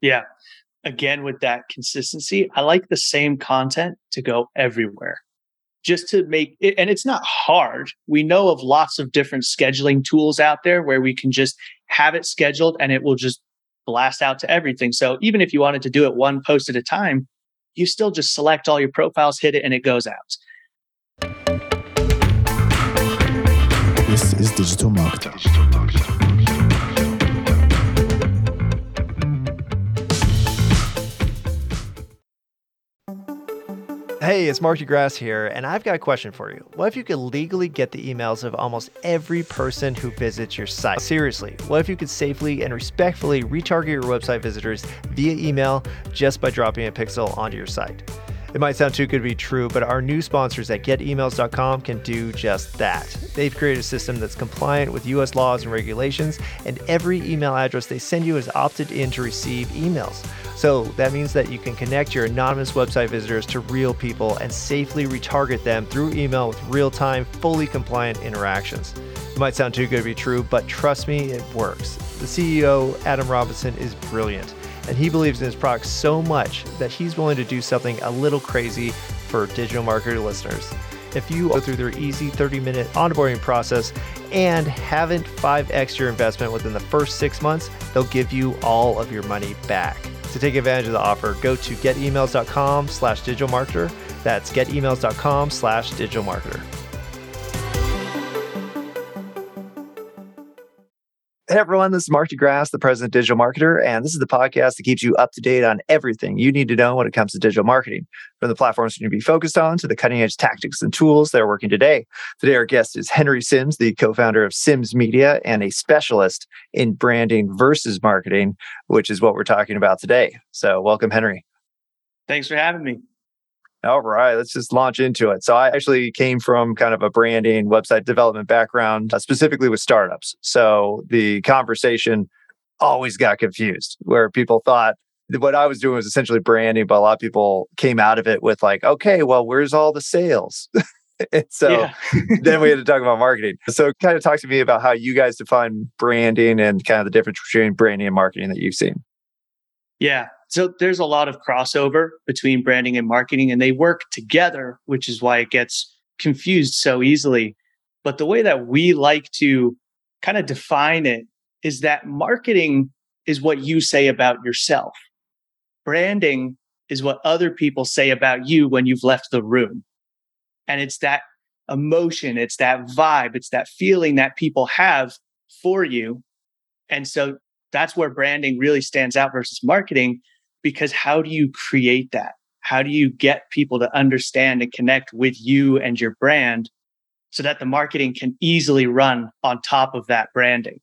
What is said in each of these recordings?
Yeah. Again, with that consistency, I like the same content to go everywhere just to make it. And it's not hard. We know of lots of different scheduling tools out there where we can just have it scheduled and it will just blast out to everything. So even if you wanted to do it one post at a time, you still just select all your profiles, hit it, and it goes out. This is Digital Marketer. Hey, it's Mark DeGrasse here, and I've got a question for you. What if you could legally get the emails of almost every person who visits your site? Seriously, what if you could safely and respectfully retarget your website visitors via email just by dropping a pixel onto your site? It might sound too good to be true, but our new sponsors at GetEmails.com can do just that. They've created a system that's compliant with US laws and regulations, and every email address they send you is opted in to receive emails. So that means that you can connect your anonymous website visitors to real people and safely retarget them through email with real-time, fully compliant interactions. It might sound too good to be true, but trust me, it works. The CEO, Adam Robinson, is brilliant, and he believes in his product so much that he's willing to do something a little crazy for digital marketer listeners. If you go through their easy 30-minute onboarding process and haven't 5x your investment within the first 6 months, they'll give you all of your money back. To take advantage of the offer, go to getemails.com/digitalmarketer. That's getemails.com/digitalmarketer. Hey everyone, this is Mark DeGrasse, the president of Digital Marketer, and this is the podcast that keeps you up to date on everything you need to know when it comes to digital marketing, from the platforms you need to be focused on to the cutting edge tactics and tools that are working today. Today, our guest is Henry Sims, the co-founder of Sims Media and a specialist in branding versus marketing, which is what we're talking about today. So welcome, Henry. Thanks for having me. All right, let's just launch into it. So I actually came from kind of a branding website development background, specifically with startups. So the conversation always got confused where people thought that what I was doing was essentially branding, but a lot of people came out of it with like, okay, well, where's all the sales? And so then we had to talk about marketing. So kind of talk to me about how you guys define branding and kind of the difference between branding and marketing that you've seen. Yeah. So there's a lot of crossover between branding and marketing, and they work together, which is why it gets confused so easily. But the way that we like to kind of define it is that marketing is what you say about yourself. Branding is what other people say about you when you've left the room. And it's that emotion, it's that vibe, it's that feeling that people have for you. And so that's where branding really stands out versus marketing, because how do you create that? How do you get people to understand and connect with you and your brand so that the marketing can easily run on top of that branding?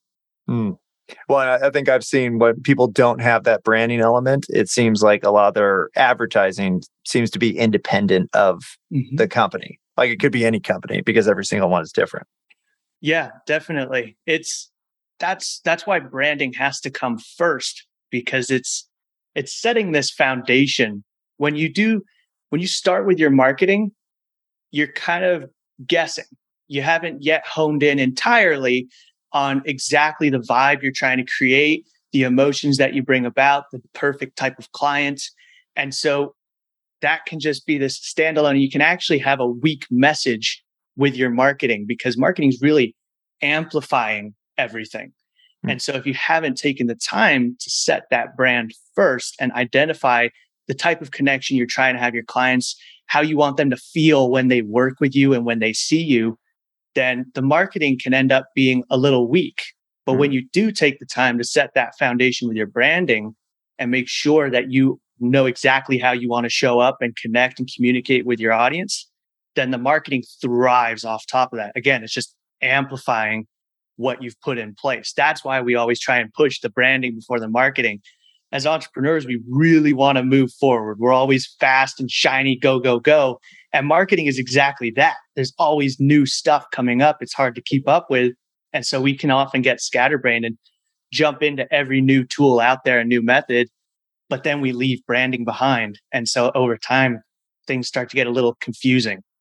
Well, I think I've seen when people don't have that branding element, it seems like a lot of their advertising seems to be independent of the company. Like it could be any company because every single one is different. Yeah, definitely. That's why branding has to come first, because it's setting this foundation. When you start with your marketing, you're kind of guessing. You haven't yet honed in entirely on exactly the vibe you're trying to create, the emotions that you bring about, the perfect type of client. And so that can just be this standalone. You can actually have a weak message with your marketing because marketing is really amplifying everything. And so if you haven't taken the time to set that brand first and identify the type of connection you're trying to have your clients, how you want them to feel when they work with you and when they see you, then the marketing can end up being a little weak. But when you do take the time to set that foundation with your branding and make sure that you know exactly how you want to show up and connect and communicate with your audience, then the marketing thrives off top of that. Again, it's just amplifying what you've put in place. That's why we always try and push the branding before the marketing. As entrepreneurs, we really want to move forward. We're always fast and shiny, go, go, go. And marketing is exactly that. There's always new stuff coming up. It's hard to keep up with. And so we can often get scatterbrained and jump into every new tool out there, a new method, but then we leave branding behind. And so over time, things start to get a little confusing.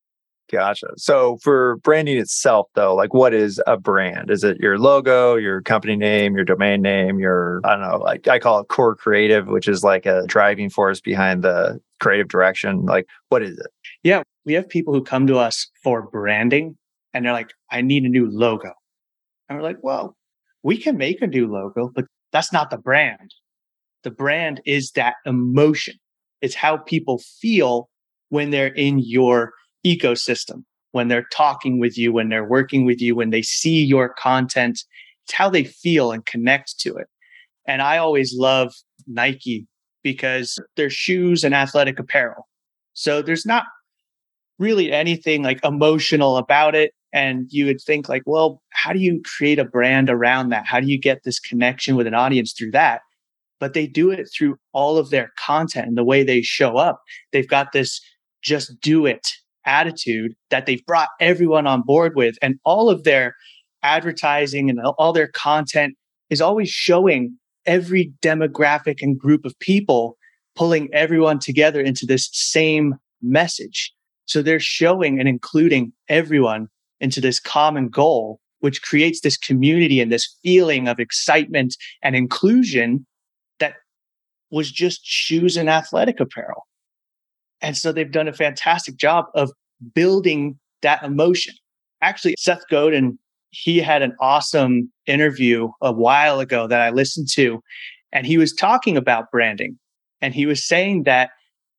Gotcha. So for branding itself, though, like what is a brand? Is it your logo, your company name, your domain name, your, I don't know, like I call it core creative, which is like a driving force behind the creative direction. Like, what is it? Yeah, we have people who come to us for branding and they're like, I need a new logo. And we're like, well, we can make a new logo, but that's not the brand. The brand is that emotion. It's how people feel when they're in your ecosystem, when they're talking with you, when they're working with you, when they see your content. It's how they feel and connect to it. And I always love Nike because they're shoes and athletic apparel. So there's not really anything like emotional about it. And you would think like, well, how do you create a brand around that? How do you get this connection with an audience through that? But they do it through all of their content and the way they show up. They've got this just do it attitude that they've brought everyone on board with. And all of their advertising and all their content is always showing every demographic and group of people, pulling everyone together into this same message. So they're showing and including everyone into this common goal, which creates this community and this feeling of excitement and inclusion that was just shoes and athletic apparel. And so they've done a fantastic job of building that emotion. Actually, Seth Godin, he had an awesome interview a while ago that I listened to, and he was talking about branding. And he was saying that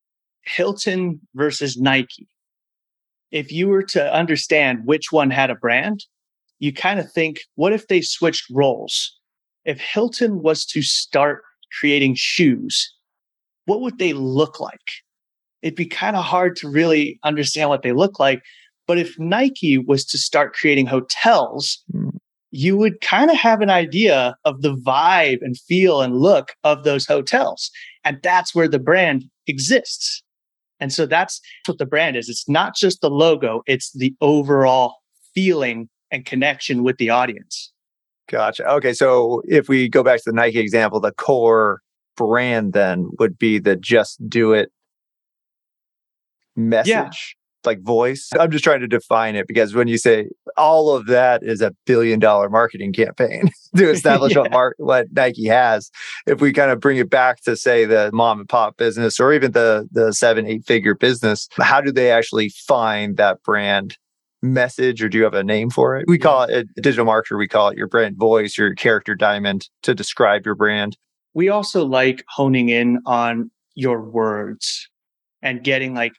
Hilton versus Nike, if you were to understand which one had a brand, you kind of think, what if they switched roles? If Hilton was to start creating shoes, what would they look like? It'd be kind of hard to really understand what they look like. But if Nike was to start creating hotels, you would kind of have an idea of the vibe and feel and look of those hotels. And that's where the brand exists. And so that's what the brand is. It's not just the logo, it's the overall feeling and connection with the audience. Gotcha. Okay. So if we go back to the Nike example, the core brand then would be the just do it message, Yeah. like voice. I'm just trying to define it because when you say all of that is $1 billion marketing campaign to establish what Nike has, if we kind of bring it back to say the mom and pop business or even the 7-8 figure business, how do they actually find that brand message, or do you have a name for it? We call it a digital marketer. We call it your brand voice, your character diamond to describe your brand. We also like honing in on your words and getting like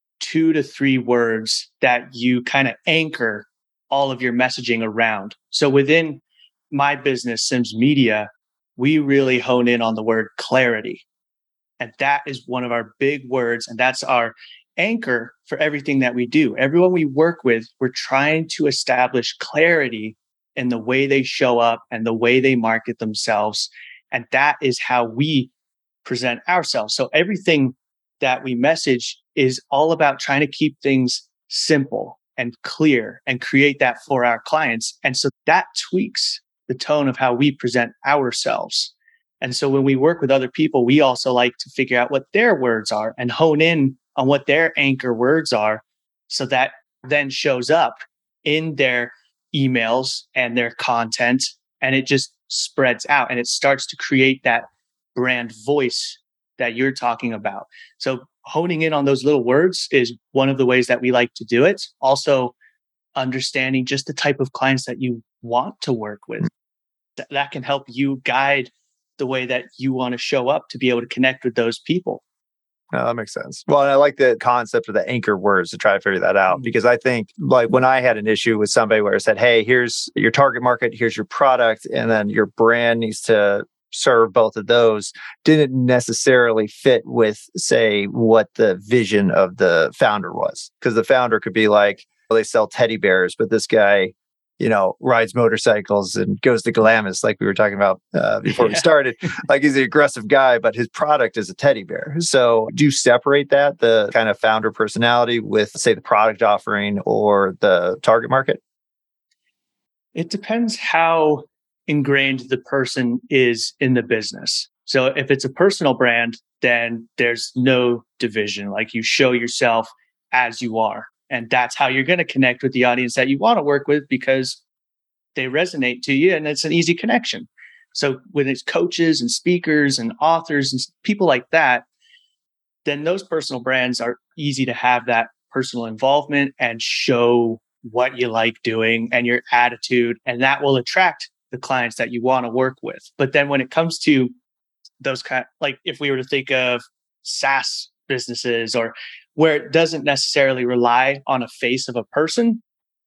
2 to 3 words that you kind of anchor all of your messaging around. So within my business, Sims Media, we really hone in on the word clarity. And that is one of our big words. And that's our anchor for everything that we do. Everyone we work with, we're trying to establish clarity in the way they show up and the way they market themselves. And that is how we present ourselves. So everything that we message is all about trying to keep things simple and clear and create that for our clients. And so that tweaks the tone of how we present ourselves. And so when we work with other people, we also like to figure out what their words are and hone in on what their anchor words are. So that then shows up in their emails and their content, and it just spreads out and it starts to create that brand voice that you're talking about. So honing in on those little words is one of the ways that we like to do it. Also, understanding just the type of clients that you want to work with. That can help you guide the way that you want to show up to be able to connect with those people. Oh, that makes sense. Well, and I like the concept of the anchor words to try to figure that out, because I think like when I had an issue with somebody where I said, hey, here's your target market, here's your product, and then your brand needs to serve both of those, didn't necessarily fit with, say, what the vision of the founder was. Because the founder could be like, well, they sell teddy bears, but this guy, rides motorcycles and goes to Glamis, like we were talking about before we started. Like he's an aggressive guy, but his product is a teddy bear. So do you separate that, the kind of founder personality with, say, the product offering or the target market? It depends how ingrained the person is in the business. So if it's a personal brand, then there's no division. Like you show yourself as you are. And that's how you're going to connect with the audience that you want to work with because they resonate to you and it's an easy connection. So when it's coaches and speakers and authors and people like that, then those personal brands are easy to have that personal involvement and show what you like doing and your attitude, and that will attract the clients that you want to work with. But then when it comes to those like if we were to think of SaaS businesses or where it doesn't necessarily rely on a face of a person,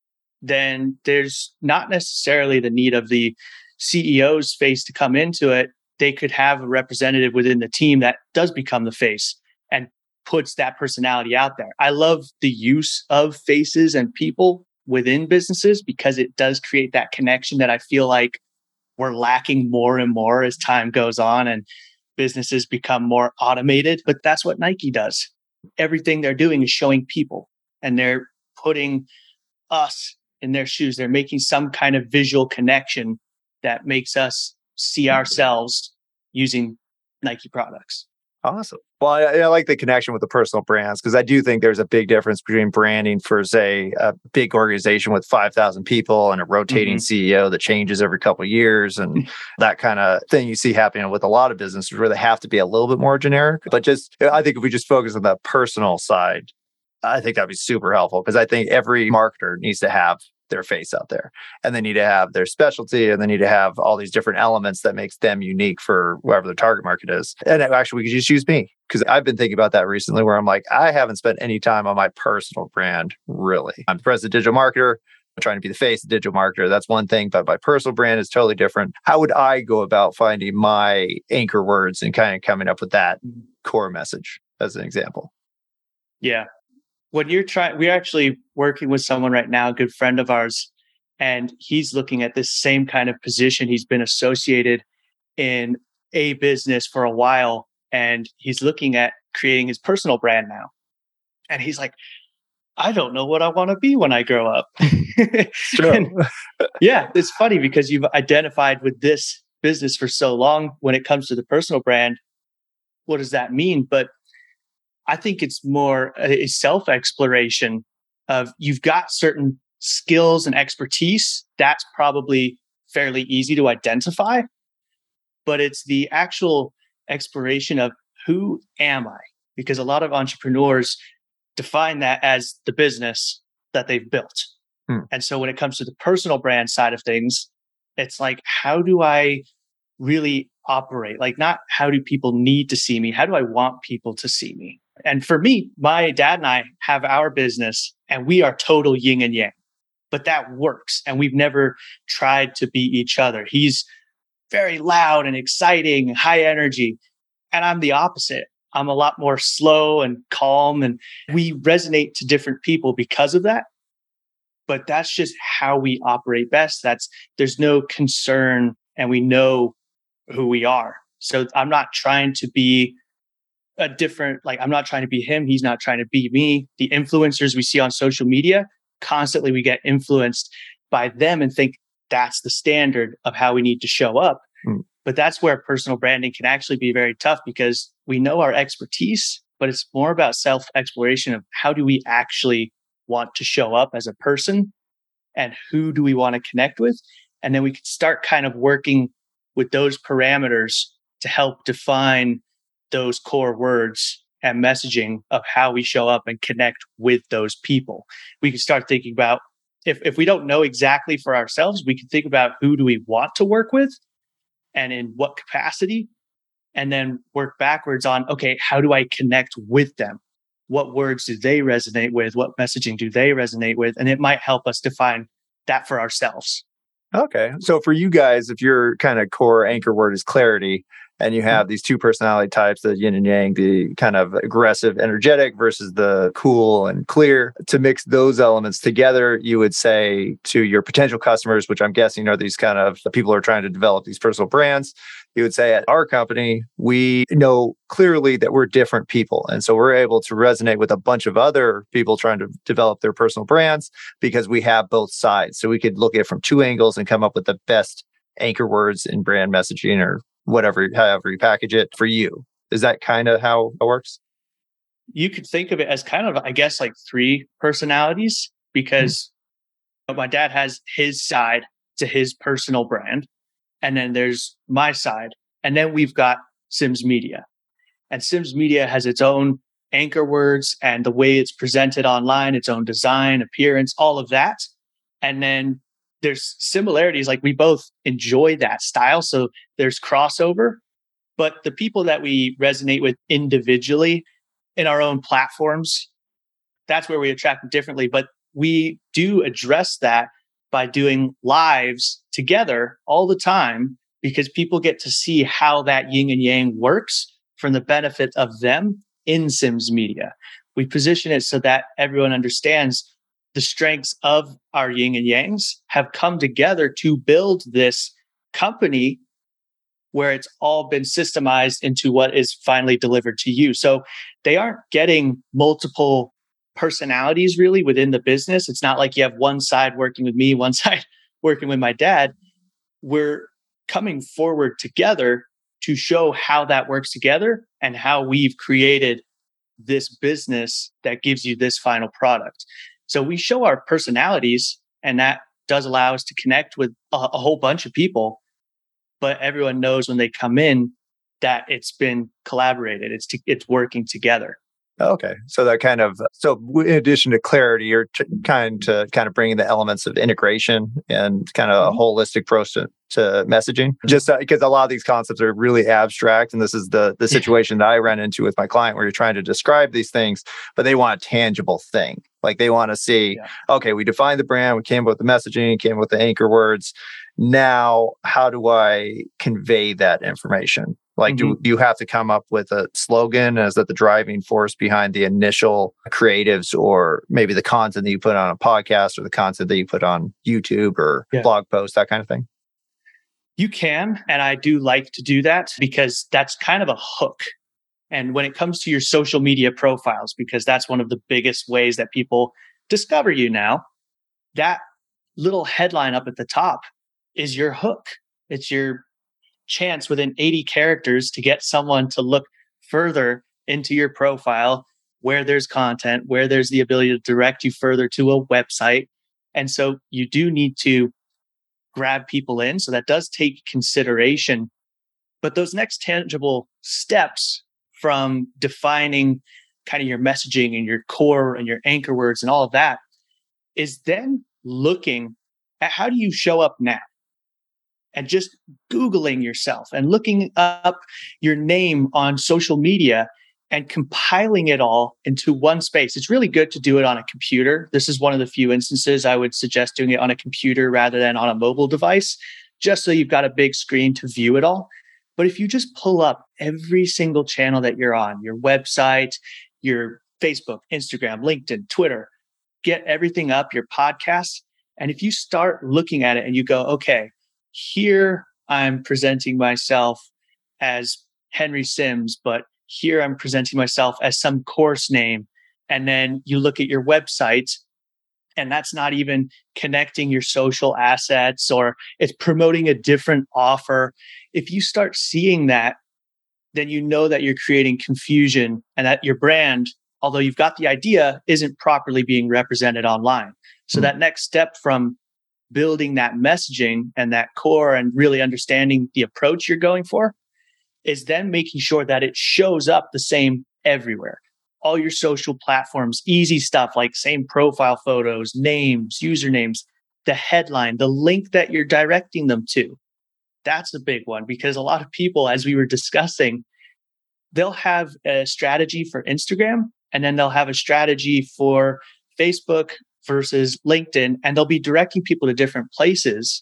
then there's not necessarily the need of the CEO's face to come into it. They could have a representative within the team that does become the face and puts that personality out there. I love the use of faces and people within businesses because it does create that connection that I feel like we're lacking more and more as time goes on and businesses become more automated. But that's what Nike does. Everything they're doing is showing people and they're putting us in their shoes. They're making some kind of visual connection that makes us see ourselves using Nike products. Awesome. Well, I like the connection with the personal brands because I do think there's a big difference between branding for, say, a big organization with 5,000 people and a rotating CEO that changes every couple of years and that kind of thing you see happening with a lot of businesses where they have to be a little bit more generic. But I think if we just focus on the personal side, I think that'd be super helpful because I think every marketer needs to have their face out there and they need to have their specialty and they need to have all these different elements that makes them unique for whoever the target market is. And actually, we could just use me because I've been thinking about that recently where I'm like, I haven't spent any time on my personal brand, really. I'm the president of digital marketer. I'm trying to be the face of digital marketer. That's one thing, but my personal brand is totally different. How would I go about finding my anchor words and kind of coming up with that core message as an example? Yeah. When we're actually working with someone right now, a good friend of ours, and he's looking at this same kind of position. He's been associated in a business for a while, and he's looking at creating his personal brand now. And he's like, I don't know what I want to be when I grow up. Sure. Yeah, it's funny because you've identified with this business for so long. When it comes to the personal brand, what does that mean? But I think it's more a self-exploration of you've got certain skills and expertise. That's probably fairly easy to identify, but it's the actual exploration of who am I? Because a lot of entrepreneurs define that as the business that they've built. And so when it comes to the personal brand side of things, it's like, how do I really operate? Like, not how do people need to see me? How do I want people to see me? And for me, my dad and I have our business and we are total yin and yang, but that works. And we've never tried to be each other. He's very loud and exciting, high energy. And I'm the opposite. I'm a lot more slow and calm. And we resonate to different people because of that. But that's just how we operate best. There's no concern and we know who we are. So I'm not trying to be I'm not trying to be him. He's not trying to be me. The influencers we see on social media, constantly we get influenced by them and think that's the standard of how we need to show up. But that's where personal branding can actually be very tough because we know our expertise, but it's more about self-exploration of how do we actually want to show up as a person and who do we want to connect with? And then we can start kind of working with those parameters to help define those core words and messaging of how we show up and connect with those people. We can start thinking about if we don't know exactly for ourselves, we can think about who do we want to work with and in what capacity, and then work backwards on, okay, how do I connect with them? What words do they resonate with? What messaging do they resonate with? And it might help us define that for ourselves. Okay. So for you guys, if your kind of core anchor word is clarity, and you have these two personality types, the yin and yang, the kind of aggressive, energetic versus the cool and clear, to mix those elements together, you would say to your potential customers, which I'm guessing are these kind of the people who are trying to develop these personal brands, you would say at our company, we know clearly that we're different people. And so we're able to resonate with a bunch of other people trying to develop their personal brands because we have both sides. So we could look at it from two angles and come up with the best anchor words in brand messaging or whatever, however you package it for you. Is that kind of how it works? You could think of it as kind of, I guess, like three personalities, because my dad has his side to his personal brand, and then there's my side, and then we've got Sims Media. And Sims Media has its own anchor words and the way it's presented online, its own design, appearance, all of that. And then there's similarities, like we both enjoy that style. So there's crossover, but the people that we resonate with individually in our own platforms, that's where we attract them differently. But we do address that by doing lives together all the time, because people get to see how that yin and yang works from the benefit of them in Sims Media. We position it so that everyone understands the strengths of our yin and yangs have come together to build this company where it's all been systemized into what is finally delivered to you. So they aren't getting multiple personalities really within the business. It's not like you have one side working with me, one side working with my dad. We're coming forward together to show how that works together and how we've created this business that gives you this final product. So we show our personalities, and that does allow us to connect with a whole bunch of people. But everyone knows when they come in that it's been collaborated. It's working together. Okay, so that kind of in addition to clarity, you're kind of bringing the elements of integration and kind of a holistic approach to messaging. Just because a lot of these concepts are really abstract, and this is the situation that I ran into with my client, where you're trying to describe these things, but they want a tangible thing. Like they want to see, okay, we defined the brand, we came up with the messaging, came up with the anchor words. Now, how do I convey that information? Like, do you have to come up with a slogan? Is that the driving force behind the initial creatives, or maybe the content that you put on a podcast, or the content that you put on YouTube or blog posts, that kind of thing? You can, and I do like to do that because that's kind of a hook. And when it comes to your social media profiles, because that's one of the biggest ways that people discover you now, that little headline up at the top is your hook. It's your chance within 80 characters to get someone to look further into your profile, where there's content, where there's the ability to direct you further to a website. And so you do need to grab people in. So that does take consideration. But those next tangible steps from defining kind of your messaging and your core and your anchor words and all of that is then looking at how do you show up now? And just Googling yourself and looking up your name on social media and compiling it all into one space. It's really good to do it on a computer. This is one of the few instances I would suggest doing it on a computer rather than on a mobile device, just so you've got a big screen to view it all. But if you just pull up every single channel that you're on, your website, your Facebook, Instagram, LinkedIn, Twitter, get everything up, your podcasts. And if you start looking at it and you go, okay, here I'm presenting myself as Henry Sims, but here I'm presenting myself as some course name. And then you look at your website, and that's not even connecting your social assets, or it's promoting a different offer. If you start seeing that, then you know that you're creating confusion and that your brand, although you've got the idea, isn't properly being represented online. So that next step from building that messaging and that core and really understanding the approach you're going for is then making sure that it shows up the same everywhere. All your social platforms, easy stuff like same profile photos, names, usernames, the headline, the link that you're directing them to. That's a big one, because a lot of people, as we were discussing, they'll have a strategy for Instagram, and then they'll have a strategy for Facebook versus LinkedIn, and they'll be directing people to different places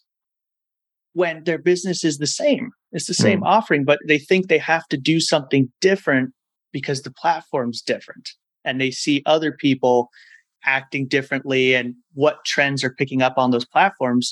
when their business is the same. It's the same offering, but they think they have to do something different because the platform's different, and they see other people acting differently and what trends are picking up on those platforms.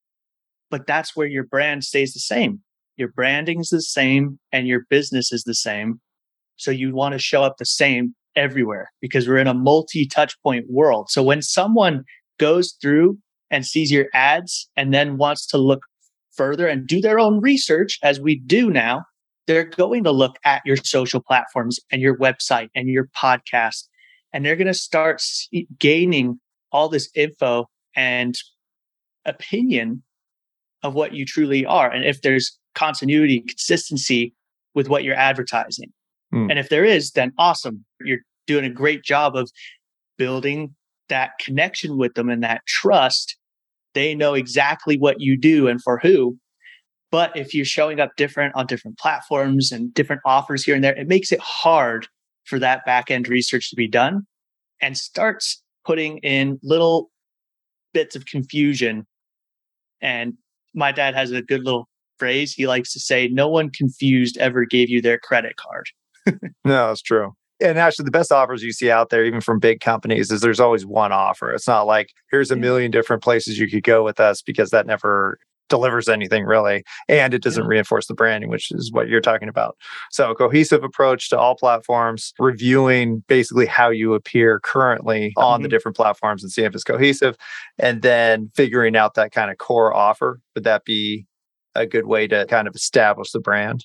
But that's where your brand stays the same. Your branding is the same and your business is the same. So you want to show up the same everywhere, because we're in a multi-touch point world. So when someone goes through and sees your ads and then wants to look further and do their own research, as we do now, they're going to look at your social platforms and your website and your podcast, and they're going to start gaining all this info and opinion of what you truly are. And if there's continuity, consistency with what you're advertising. And if there is, then awesome. You're doing a great job of building that connection with them and that trust. They know exactly what you do and for who. But if you're showing up different on different platforms and different offers here and there, it makes it hard for that back end research to be done and starts putting in little bits of confusion. And my dad has a good little phrase. He likes to say, no one confused ever gave you their credit card. No, it's true. And actually, the best offers you see out there, even from big companies, is there's always one offer. It's not like here's a million different places you could go with us, because that never delivers anything really. And it doesn't reinforce the branding, which is what you're talking about. So a cohesive approach to all platforms, reviewing basically how you appear currently on the different platforms and seeing if it's cohesive, and then figuring out that kind of core offer. Would that be a good way to kind of establish the brand?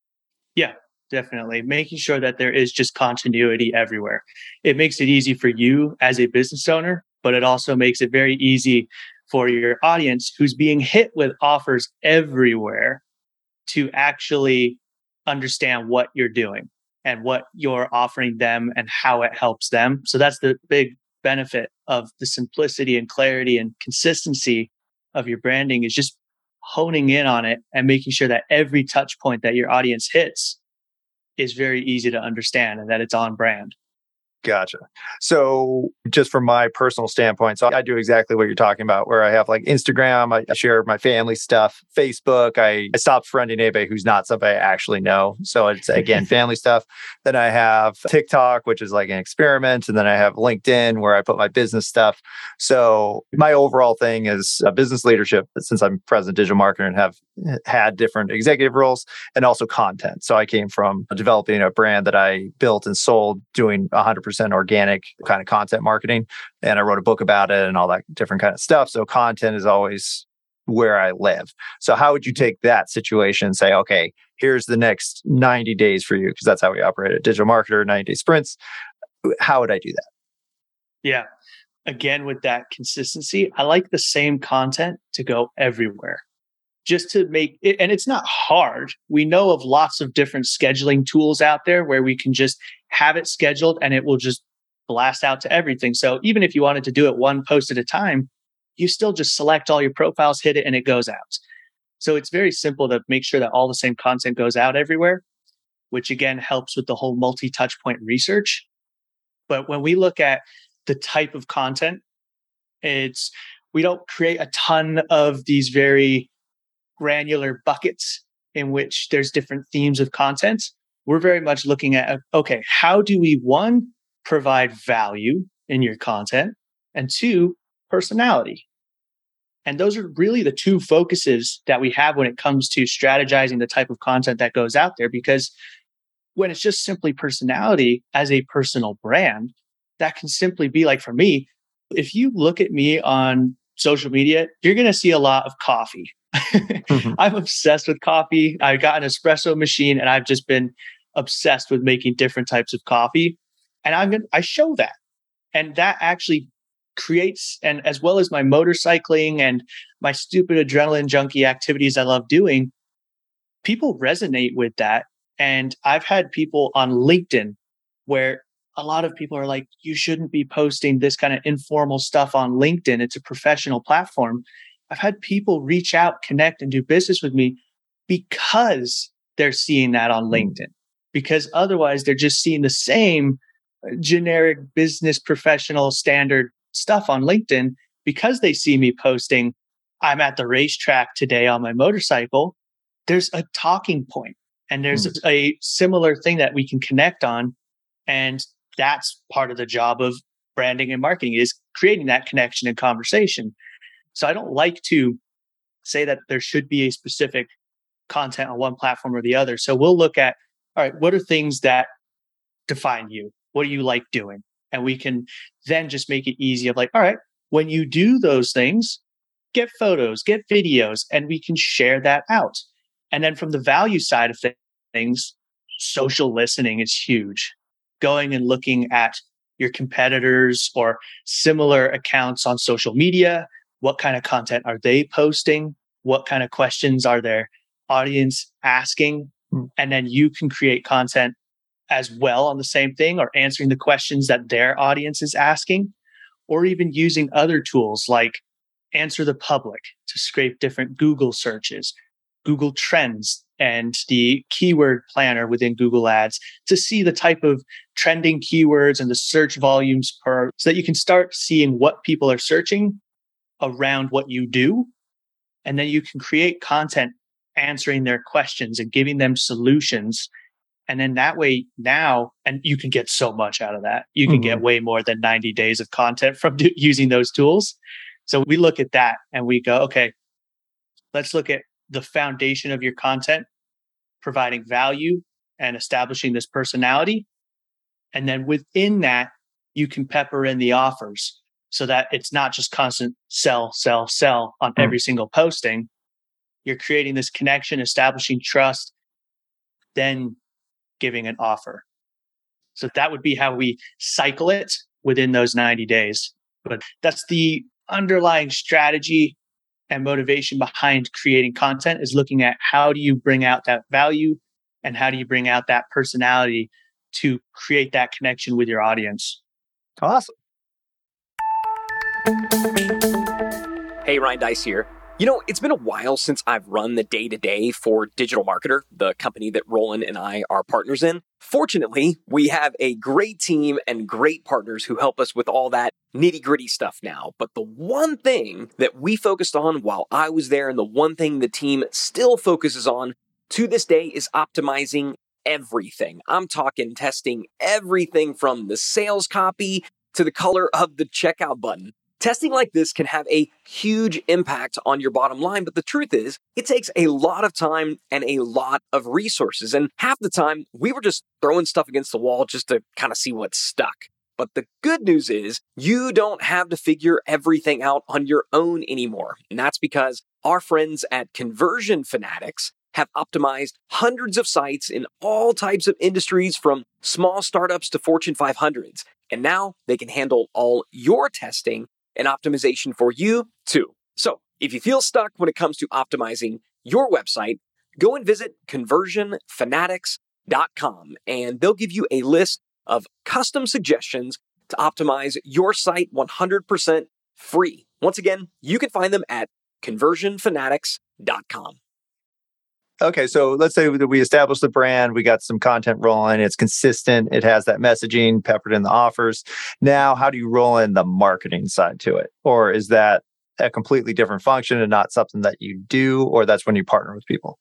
Yeah, definitely. Making sure that there is just continuity everywhere. It makes it easy for you as a business owner, but it also makes it very easy for your audience who's being hit with offers everywhere to actually understand what you're doing and what you're offering them and how it helps them. So that's the big benefit of the simplicity and clarity and consistency of your branding, is just honing in on it and making sure that every touch point that your audience hits is very easy to understand and that it's on brand. Gotcha. So just from my personal standpoint, so I do exactly what you're talking about, where I have like Instagram, I share my family stuff, Facebook, I stopped friending anybody who's not somebody I actually know. So it's, again, family stuff. Then I have TikTok, which is like an experiment. And then I have LinkedIn, where I put my business stuff. So my overall thing is business leadership, since I'm president digital marketer and have had different executive roles, and also content. So I came from developing a brand that I built and sold, doing 100% organic kind of content marketing. And I wrote a book about it and all that different kind of stuff. So content is always where I live. So how would you take that situation and say, okay, here's the next 90 days for you? Because that's how we operate at Digital Marketer, 90-day sprints. How would I do that? Yeah. Again, with that consistency, I like the same content to go everywhere, just to make it. And it's not hard. We know of lots of different scheduling tools out there where we can just have it scheduled and it will just blast out to everything. So even if you wanted to do it one post at a time, you still just select all your profiles, hit it, and it goes out. So it's very simple to make sure that all the same content goes out everywhere, which again helps with the whole multi-touch point research. But when we look at the type of content, we don't create a ton of these very granular buckets in which there's different themes of content. We're very much looking at, okay, how do we, one, provide value in your content, and two, personality. And those are really the two focuses that we have when it comes to strategizing the type of content that goes out there. Because when it's just simply personality as a personal brand, that can simply be like, for me, if you look at me on social media, you're going to see a lot of coffee. I'm obsessed with coffee. I got an espresso machine and I've just been obsessed with making different types of coffee. And I show that. And that actually creates, and as well as my motorcycling and my stupid adrenaline junkie activities I love doing, people resonate with that. And I've had people on LinkedIn where a lot of people are like, you shouldn't be posting this kind of informal stuff on LinkedIn. It's a professional platform. I've had people reach out, connect, and do business with me because they're seeing that on LinkedIn. Because otherwise, they're just seeing the same generic business professional standard stuff on LinkedIn. Because they see me posting, I'm at the racetrack today on my motorcycle, there's a talking point and there's a similar thing that we can connect on. And that's part of the job of branding and marketing, is creating that connection and conversation. So I don't like to say that there should be a specific content on one platform or the other. So we'll look at, all right, what are things that define you? What do you like doing? And we can then just make it easy of like, all right, when you do those things, get photos, get videos, and we can share that out. And then from the value side of things, things, social listening is huge. Going and looking at your competitors or similar accounts on social media. What kind of content are they posting? What kind of questions are their audience asking? And then you can create content as well on the same thing, or answering the questions that their audience is asking, or even using other tools like Answer the Public to scrape different Google searches, Google Trends, and the keyword planner within Google Ads to see the type of trending keywords and the search volumes so that you can start seeing what people are searching around what you do. And then you can create content answering their questions and giving them solutions. And then that way now, and you can get so much out of that. You can get way more than 90 days of content from using those tools. So we look at that and we go, okay, let's look at the foundation of your content, providing value and establishing this personality. And then within that, you can pepper in the offers so that it's not just constant sell, sell, sell on every single posting. You're creating this connection, establishing trust, then giving an offer. So that would be how we cycle it within those 90 days. But that's the underlying strategy and motivation behind creating content, is looking at how do you bring out that value and how do you bring out that personality to create that connection with your audience. Awesome. Hey, Ryan Deiss here. You know, it's been a while since I've run the day-to-day for Digital Marketer, the company that Roland and I are partners in. Fortunately, we have a great team and great partners who help us with all that nitty-gritty stuff now. But the one thing that we focused on while I was there, and the one thing the team still focuses on to this day, is optimizing everything. I'm talking testing everything from the sales copy to the color of the checkout button. Testing like this can have a huge impact on your bottom line, but the truth is, it takes a lot of time and a lot of resources. And half the time, we were just throwing stuff against the wall just to kind of see what stuck. But the good news is, you don't have to figure everything out on your own anymore. And that's because our friends at Conversion Fanatics have optimized hundreds of sites in all types of industries, from small startups to Fortune 500s. And now they can handle all your testing and optimization for you too. So if you feel stuck when it comes to optimizing your website, go and visit conversionfanatics.com, and they'll give you a list of custom suggestions to optimize your site 100% free. Once again, you can find them at conversionfanatics.com. Okay, so let's say that we established the brand, we got some content rolling, it's consistent, it has that messaging peppered in the offers. Now, how do you roll in the marketing side to it? Or is that a completely different function and not something that you do, or that's when you partner with people?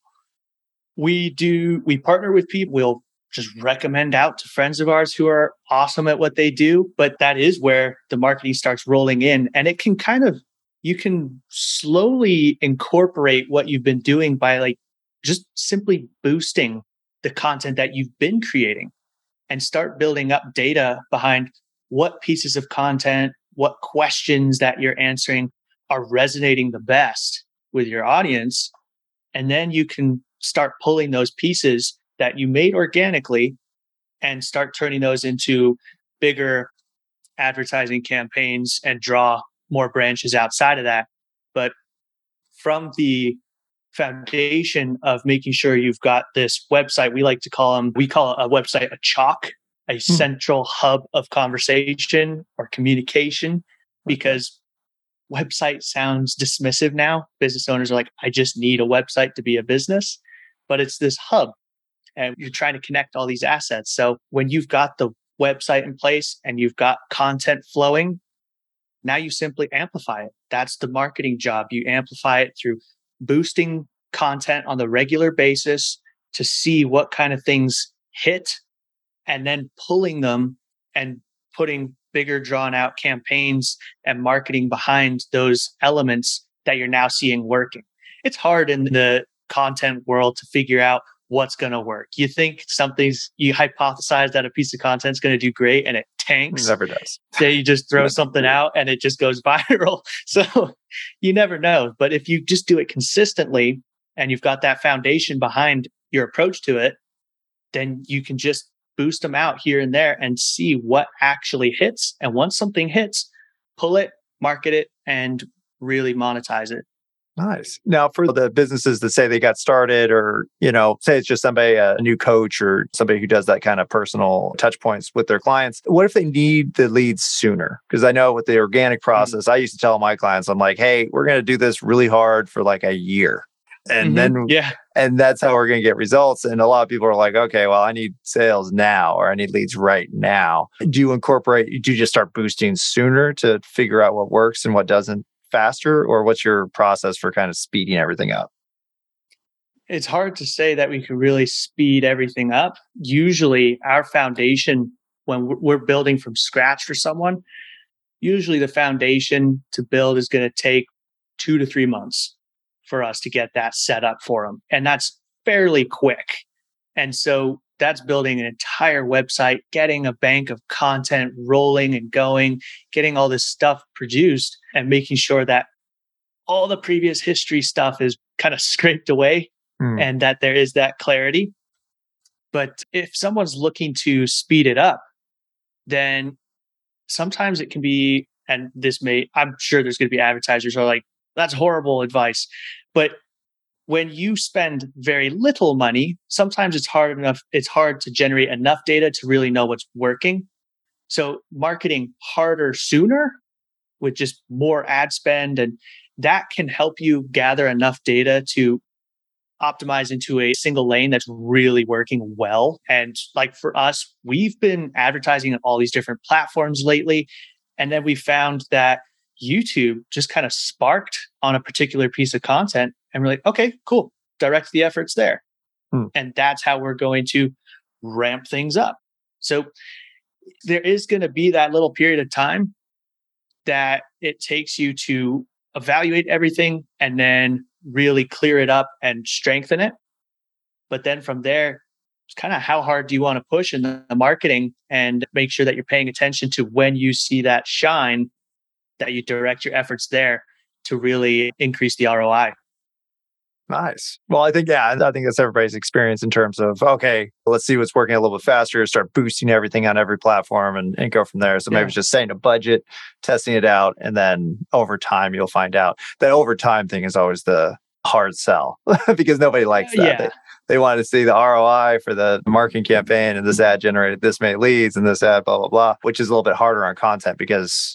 We partner with people. We'll just recommend out to friends of ours who are awesome at what they do, but that is where the marketing starts rolling in, and it can you can slowly incorporate what you've been doing by just simply boosting the content that you've been creating, and start building up data behind what pieces of content, what questions that you're answering are resonating the best with your audience. And then you can start pulling those pieces that you made organically and start turning those into bigger advertising campaigns and draw more branches outside of that. But from the foundation of making sure you've got this website, we call a website a chalk, a central hub of conversation or communication, because website sounds dismissive now. Business owners are like, I just need a website to be a business, but it's this hub and you're trying to connect all these assets. So when you've got the website in place and you've got content flowing, now you simply amplify it. That's the marketing job. You amplify it through boosting content on the regular basis to see what kind of things hit, and then pulling them and putting bigger drawn out campaigns and marketing behind those elements that you're now seeing working. It's hard in the content world to figure out what's going to work. You think you hypothesize that a piece of content is going to do great and it tanks. It never does. So you just throw something out and it just goes viral. So you never know. But if you just do it consistently and you've got that foundation behind your approach to it, then you can just boost them out here and there and see what actually hits. And once something hits, pull it, market it, and really monetize it. Nice. Now, for the businesses that say they got started, or, say it's just somebody, a new coach or somebody who does that kind of personal touch points with their clients, what if they need the leads sooner? Because I know with the organic process, I used to tell my clients, I'm like, hey, we're going to do this really hard for like a year. And then, and that's how we're going to get results. And a lot of people are like, okay, well, I need sales now, or I need leads right now. Do you just start boosting sooner to figure out what works and what doesn't faster, or what's your process for kind of speeding everything up? It's hard to say that we can really speed everything up. Usually our foundation, when we're building from scratch for someone, usually the foundation to build is going to take 2 to 3 months for us to get that set up for them. And that's fairly quick. And so that's building an entire website, getting a bank of content rolling and going, getting all this stuff produced, and making sure that all the previous history stuff is kind of scraped away and that there is that clarity. But if someone's looking to speed it up, then sometimes it can be, and I'm sure there's going to be advertisers who are like, that's horrible advice. But when you spend very little money, sometimes it's hard to generate enough data to really know what's working. So marketing harder sooner with just more ad spend, and that can help you gather enough data to optimize into a single lane that's really working well. And like for us, we've been advertising on all these different platforms lately. And then we found that YouTube just kind of sparked on a particular piece of content. And we're like, okay, cool. Direct the efforts there. And that's how we're going to ramp things up. So there is going to be that little period of time that it takes you to evaluate everything and then really clear it up and strengthen it. But then from there, it's kind of how hard do you want to push in the marketing, and make sure that you're paying attention to when you see that shine, that you direct your efforts there to really increase the ROI. Nice. Well, I think that's everybody's experience in terms of, okay, let's see what's working a little bit faster, start boosting everything on every platform and go from there. So maybe it's just setting a budget, testing it out, and then over time, you'll find out. That over time thing is always the hard sell because nobody likes that. They want to see the ROI for the marketing campaign, and this ad generated this many leads and this ad, blah, blah, blah, which is a little bit harder on content because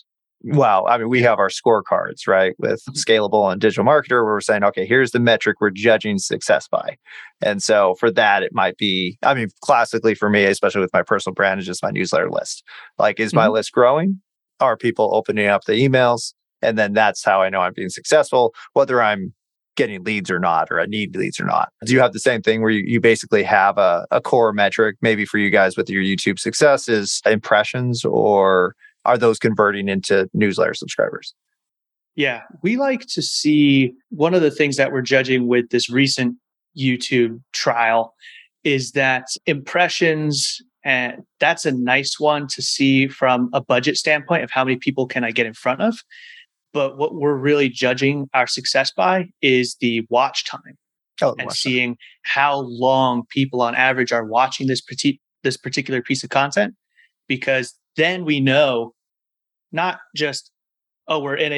we have our scorecards, right? With Scalable and Digital Marketer, where we're saying, okay, here's the metric we're judging success by. And so for that, it might be, classically for me, especially with my personal brand, is just my newsletter list. Like, is my list growing? Are people opening up the emails? And then that's how I know I'm being successful, whether I'm getting leads or not, or I need leads or not. Do you have the same thing where you basically have a core metric, maybe for you guys with your YouTube success is impressions, or are those converting into newsletter subscribers? Yeah, we like to see, one of the things that we're judging with this recent YouTube trial is that impressions, and that's a nice one to see from a budget standpoint of how many people can I get in front of. But what we're really judging our success by is the watch time, and seeing how long people on average are watching this particular piece of content, because then we know not just, we're at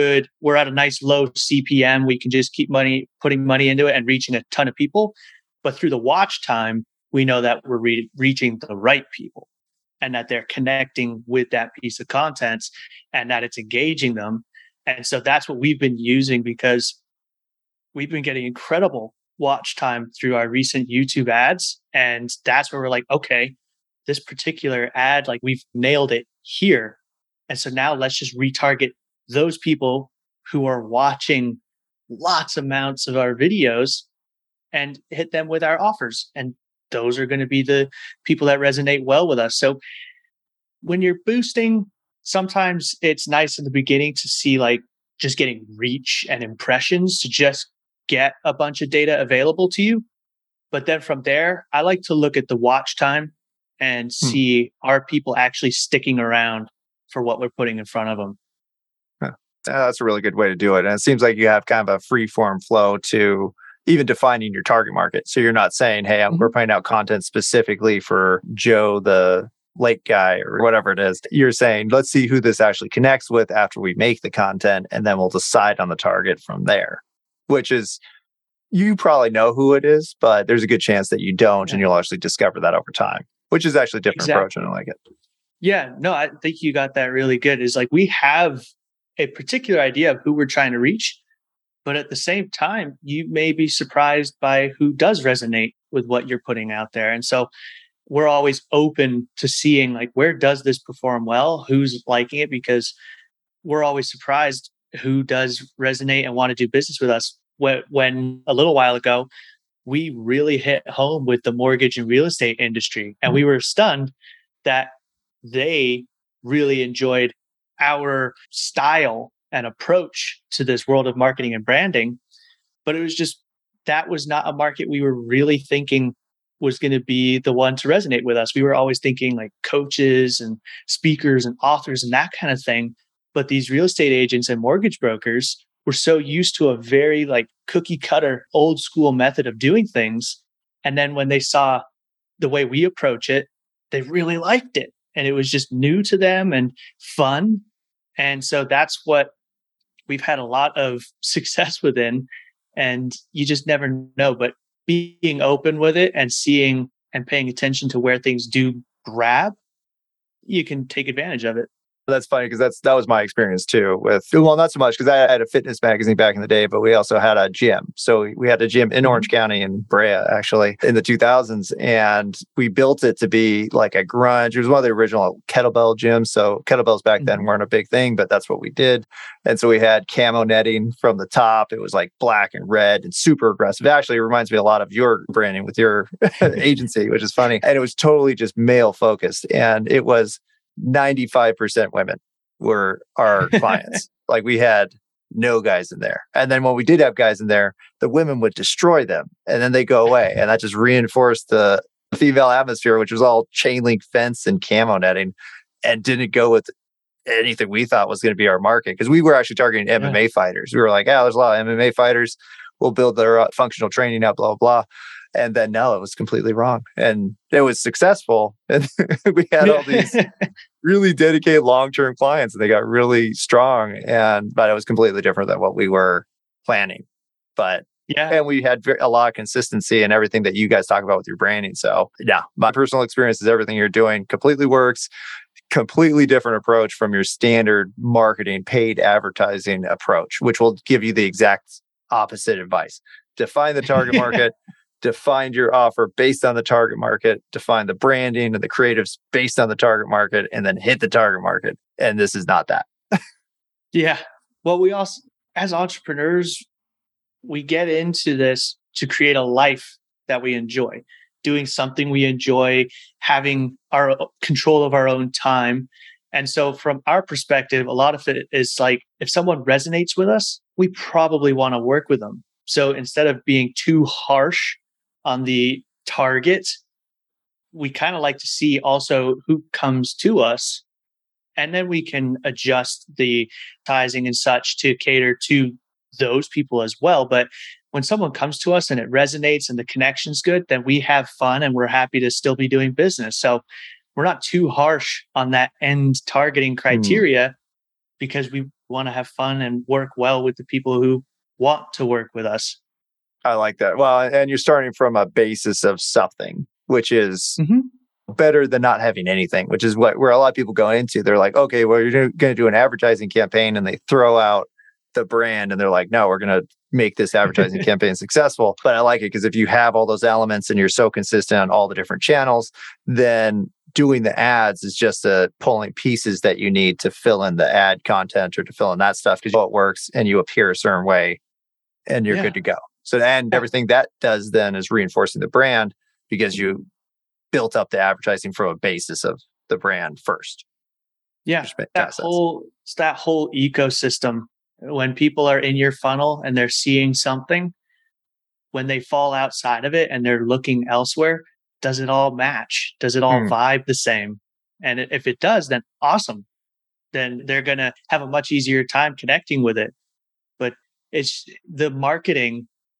a nice low CPM, we can just keep putting money into it and reaching a ton of people. But through the watch time, we know that we're reaching the right people, and that they're connecting with that piece of content, and that it's engaging them. And so that's what we've been using, because we've been getting incredible watch time through our recent YouTube ads. And that's where we're like, okay, this particular ad, like, we've nailed it here. And so now let's just retarget those people who are watching lots amounts of our videos and hit them with our offers. And those are going to be the people that resonate well with us. So when you're boosting, sometimes it's nice in the beginning to see like just getting reach and impressions to just get a bunch of data available to you. But then from there, I like to look at the watch time and see, are people actually sticking around for what we're putting in front of them? That's a really good way to do it. And it seems like you have kind of a free form flow to, even defining your target market. So you're not saying, hey, we're putting out content specifically for Joe, the lake guy, or whatever it is. You're saying, let's see who this actually connects with after we make the content, and then we'll decide on the target from there, which is, you probably know who it is, but there's a good chance that you don't, and you'll actually discover that over time, which is actually a different approach, and I like it. Yeah, no, I think you got that really good. Is like we have a particular idea of who we're trying to reach, but at the same time, you may be surprised by who does resonate with what you're putting out there. And so we're always open to seeing like, where does this perform well? Who's liking it? Because we're always surprised who does resonate and want to do business with us. When a little while ago, we really hit home with the mortgage and real estate industry, and we were stunned that they really enjoyed our style and approach to this world of marketing and branding. But it was just, that was not a market we were really thinking was going to be the one to resonate with us. We were always thinking like coaches and speakers and authors and that kind of thing. But these real estate agents and mortgage brokers were so used to a very like cookie cutter, old school method of doing things. And then when they saw the way we approach it, they really liked it. And it was just new to them and fun. And so that's what we've had a lot of success within. And you just never know. But being open with it and seeing and paying attention to where things do grab, you can take advantage of it. That's funny because that was my experience too with, well, not so much because I had a fitness magazine back in the day, but we also had a gym. So we had a gym in Orange County in Brea, actually, in the 2000s. And we built it to be like a grunge. It was one of the original kettlebell gyms. So kettlebells back then weren't a big thing, but that's what we did. And so we had camo netting from the top. It was like black and red and super aggressive. It actually reminds me a lot of your branding with your agency, which is funny. And it was totally just male focused. And it was 95% women were our clients. Like we had no guys in there. And then when we did have guys in there, the women would destroy them and then they go away. And that just reinforced the female atmosphere, which was all chain link fence and camo netting, and didn't go with anything we thought was going to be our market. Because we were actually targeting MMA fighters. We were like, there's a lot of MMA fighters. We'll build their functional training out, blah, blah, blah. And then no, it was completely wrong. And it was successful. And we had all these really dedicated long-term clients and they got really strong. But it was completely different than what we were planning. But and we had a lot of consistency and everything that you guys talk about with your branding. So yeah, my personal experience is everything you're doing completely works. Completely different approach from your standard marketing, paid advertising approach, which will give you the exact opposite advice. Define the target market. Define your offer based on the target market, define the branding and the creatives based on the target market, and then hit the target market. And this is not that. Yeah. Well, we also, as entrepreneurs, we get into this to create a life that we enjoy, doing something we enjoy, having our control of our own time. And so from our perspective, a lot of it is like, if someone resonates with us, we probably want to work with them. So instead of being too harsh on the target, we kind of like to see also who comes to us, and then we can adjust the sizing and such to cater to those people as well. But when someone comes to us and it resonates and the connection's good, then we have fun and we're happy to still be doing business. So we're not too harsh on that end targeting criteria because we want to have fun and work well with the people who want to work with us. I like that. Well, and you're starting from a basis of something, which is better than not having anything, which is where a lot of people go into. They're like, okay, well, you're going to do an advertising campaign, and they throw out the brand and they're like, no, we're going to make this advertising campaign successful. But I like it because if you have all those elements and you're so consistent on all the different channels, then doing the ads is just pulling pieces that you need to fill in the ad content or to fill in that stuff because you know it works and you appear a certain way and you're good to go. So, and everything that does then is reinforcing the brand because you built up the advertising from a basis of the brand first. Yeah, that whole ecosystem. When people are in your funnel and they're seeing something, when they fall outside of it and they're looking elsewhere, does it all match? Does it all vibe the same? And if it does, then awesome. Then they're going to have a much easier time connecting with it. But it's the marketing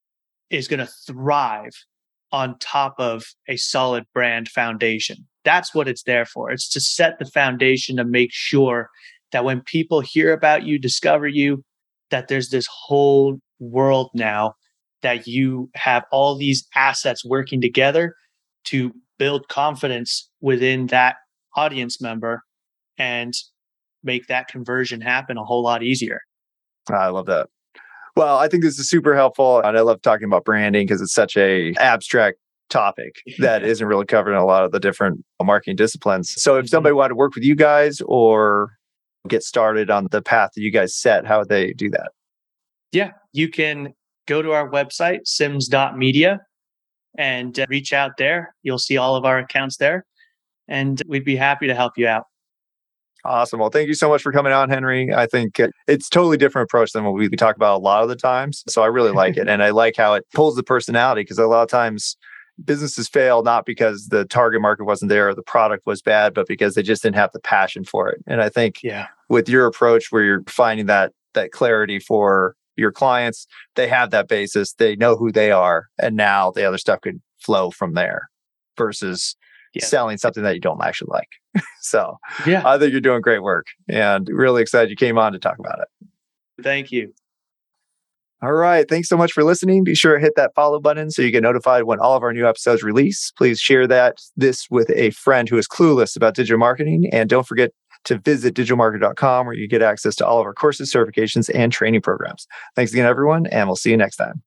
is going to thrive on top of a solid brand foundation. That's what it's there for. It's to set the foundation to make sure that when people hear about you, discover you, that there's this whole world now that you have all these assets working together to build confidence within that audience member and make that conversion happen a whole lot easier. I love that. Well, I think this is super helpful. And I love talking about branding because it's such a abstract topic that isn't really covered in a lot of the different marketing disciplines. So if somebody wanted to work with you guys or get started on the path that you guys set, how would they do that? Yeah, you can go to our website, sims.media, and reach out there. You'll see all of our accounts there, and we'd be happy to help you out. Awesome. Well, thank you so much for coming on, Henry. I think it's totally different approach than what we talk about a lot of the times. So I really like it. And I like how it pulls the personality, because a lot of times businesses fail not because the target market wasn't there or the product was bad, but because they just didn't have the passion for it. And I think with your approach where you're finding that clarity for your clients, they have that basis, they know who they are, and now the other stuff could flow from there versus selling something that you don't actually like. So I think you're doing great work and really excited you came on to talk about it. Thank you. All right. Thanks so much for listening. Be sure to hit that follow button so you get notified when all of our new episodes release. Please share this with a friend who is clueless about digital marketing. And don't forget to visit digitalmarketer.com, where you get access to all of our courses, certifications, and training programs. Thanks again, everyone, and we'll see you next time.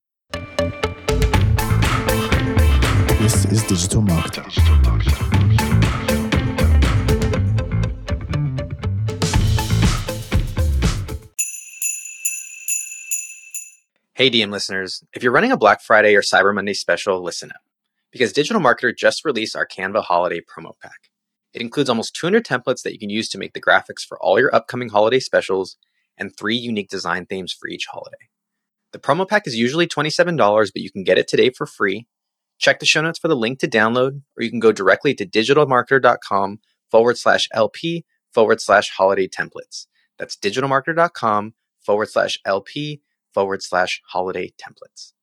This is Digital Marketer. Hey, DM listeners, if you're running a Black Friday or Cyber Monday special, listen up. Because Digital Marketer just released our Canva Holiday Promo Pack. It includes almost 200 templates that you can use to make the graphics for all your upcoming holiday specials and 3 unique design themes for each holiday. The promo pack is usually $27, but you can get it today for free. Check the show notes for the link to download, or you can go directly to digitalmarketer.com/LP/holiday templates. That's digitalmarketer.com/LP/holiday templates.